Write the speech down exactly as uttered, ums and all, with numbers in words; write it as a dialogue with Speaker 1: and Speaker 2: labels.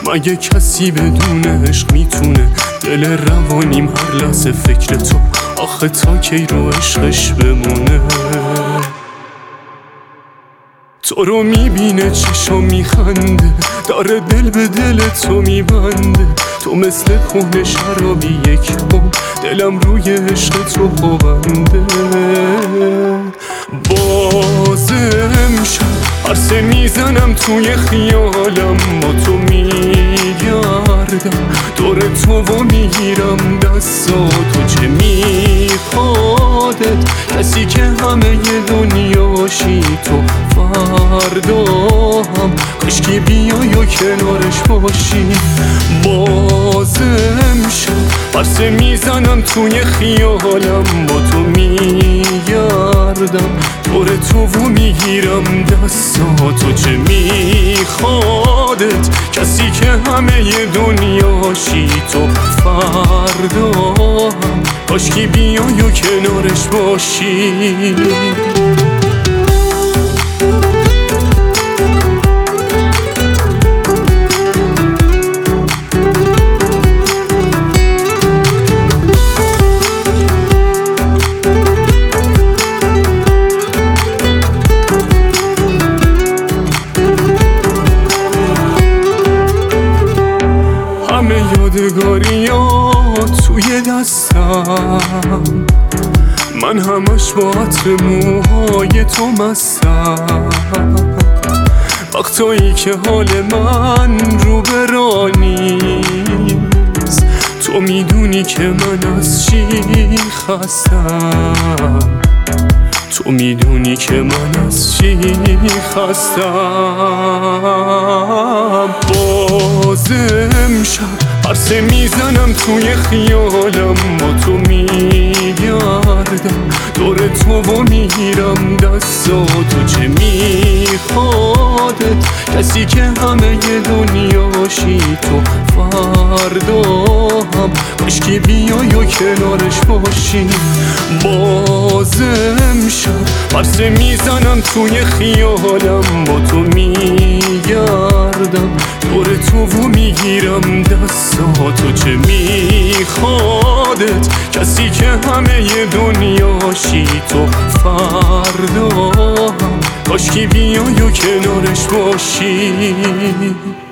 Speaker 1: مگه کسی بدون عشق میتونه دل روانیم هر لحظه فکر تو؟ آخه تا کی رو عشقش بمونه؟ تو رو میبینه چشم میخنده، داره دل به دل تو میبنده. تو مثل کهنه شرابی یک بام، دلم روی عشق تو پابنده. بازم شب عرصه میزنم توی خیالم، با تو میگردم دور تو و میگیرم دستاتو. چه میخوادت کسی که همه دنیاشی تو؟ فردا هم کاشکی بیای و کنارش باشی. بازم شب عرصه میزنم توی خیالم، با تو میگردم دور تو و میگیرم دستاتو. چه میخوادت کسی که همه دنیاشی تو؟ فردا هم کاشکی بیای و کنارش باشی. همه یادگاریات توی دستم، من همش با عطر موهای تو مستم. وقتایی که حال من رو برانیست، تو میدونی که من از چی خستم. تو میدونی که من از چی خستم. بازم شب عرصه میزنم توی خیالم، با تو میگردم دور تو و میگیرم دستاتو. چه میخوادت کسی که همه دنیاشی تو؟ فردا هم کاشکی بیای و کنارش باشی. بازم شب عرصه میزنم توی خیالم، با تو میگردم دور تو و میگیرم دستاتو. چه میخوادت کسی که همه دنیاشی تو؟ فردا هم کاشکی بیای و کنارش باشی.